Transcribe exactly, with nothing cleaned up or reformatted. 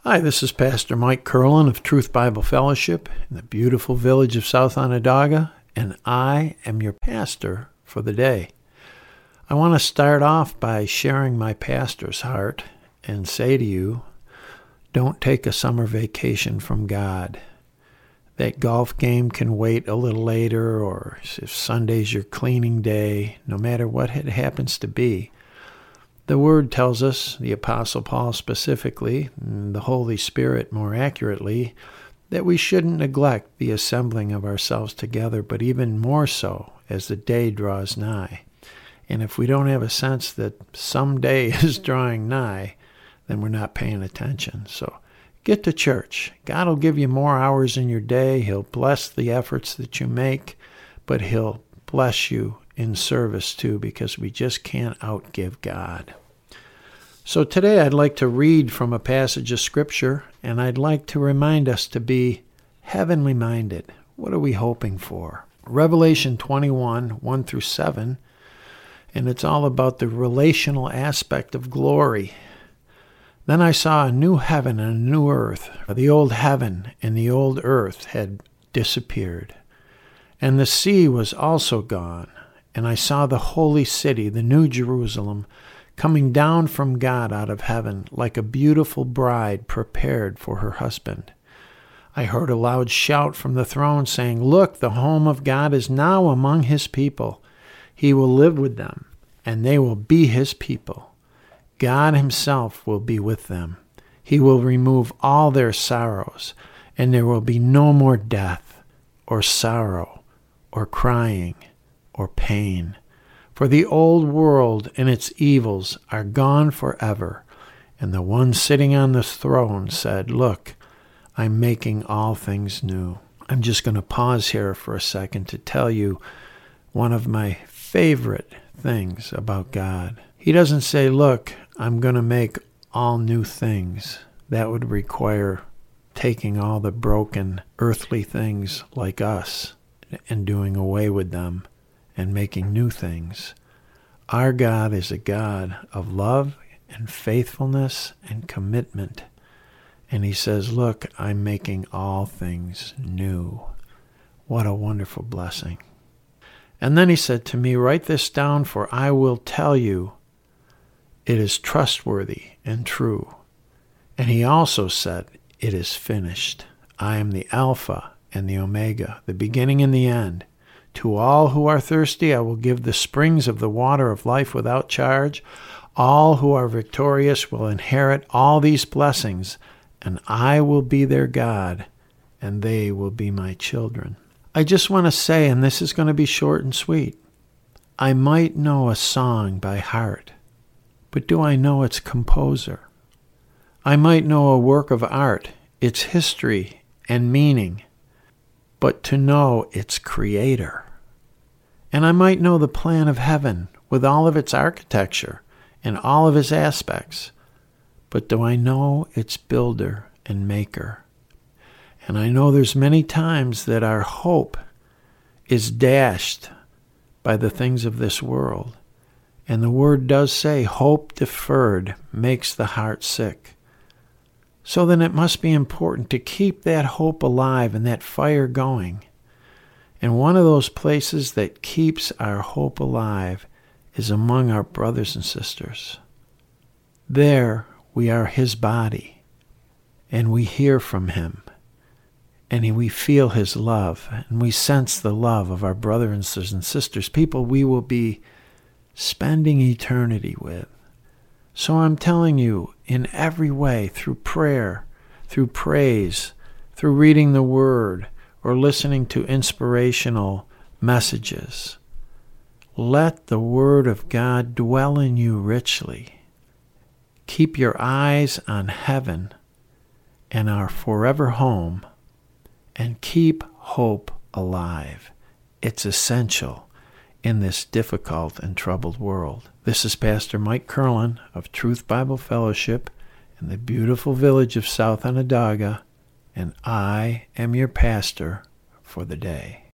Hi, this is Pastor Mike Curlin of Truth Bible Fellowship in the beautiful village of South Onondaga, and I am your pastor for the day. I want to start off by sharing my pastor's heart and say to you, don't take a summer vacation from God. That golf game can wait a little later, or if Sunday's your cleaning day, no matter what it happens to be. The Word tells us, the Apostle Paul specifically, and the Holy Spirit more accurately, that we shouldn't neglect the assembling of ourselves together, but even more so as the day draws nigh. And if we don't have a sense that some day is drawing nigh, then we're not paying attention. So get to church. God will give you more hours in your day. He'll bless the efforts that you make, but He'll bless you in service too, because we just can't outgive God. So today I'd like to read from a passage of Scripture, and I'd like to remind us to be heavenly minded. What are we hoping for? Revelation twenty-one, one through seven, and it's all about the relational aspect of glory. Then I saw a new heaven and a new earth. The old heaven and the old earth had disappeared, and the sea was also gone. And I saw the holy city, the new Jerusalem, coming down from God out of heaven, like a beautiful bride prepared for her husband. I heard a loud shout from the throne saying, "Look, the home of God is now among His people. He will live with them, and they will be His people. God Himself will be with them. He will remove all their sorrows, and there will be no more death, or sorrow, or crying, or pain. For the old world and its evils are gone forever." And the one sitting on the throne said, "Look, I'm making all things new." I'm just going to pause here for a second to tell you one of my favorite things about God. He doesn't say, "Look, I'm going to make all new things." That would require taking all the broken earthly things like us and doing away with them and making new things. Our God is a God of love and faithfulness and commitment. And He says, "Look, I'm making all things new." What a wonderful blessing. And then He said to me, "Write this down, for I will tell you it is trustworthy and true." And He also said, "It is finished. I am the Alpha and the Omega, the beginning and the end. To all who are thirsty, I will give the springs of the water of life without charge. All who are victorious will inherit all these blessings, and I will be their God, and they will be my children." I just want to say, and this is going to be short and sweet, I might know a song by heart, but do I know its composer? I might know a work of art, its history and meaning, but to know its creator. And I might know the plan of heaven with all of its architecture and all of its aspects, but do I know its builder and maker? And I know there's many times that our hope is dashed by the things of this world. And the Word does say, hope deferred makes the heart sick. So then it must be important to keep that hope alive and that fire going. And one of those places that keeps our hope alive is among our brothers and sisters. There we are His body, and we hear from Him, and we feel His love, and we sense the love of our brothers and sisters, people we will be spending eternity with. So I'm telling you, in every way, through prayer, through praise, through reading the Word, or listening to inspirational messages, let the Word of God dwell in you richly. Keep your eyes on heaven and our forever home, and keep hope alive. It's essential in this difficult and troubled world. This is Pastor Mike Curlin of Truth Bible Fellowship in the beautiful village of South Onondaga, and I am your pastor for the day.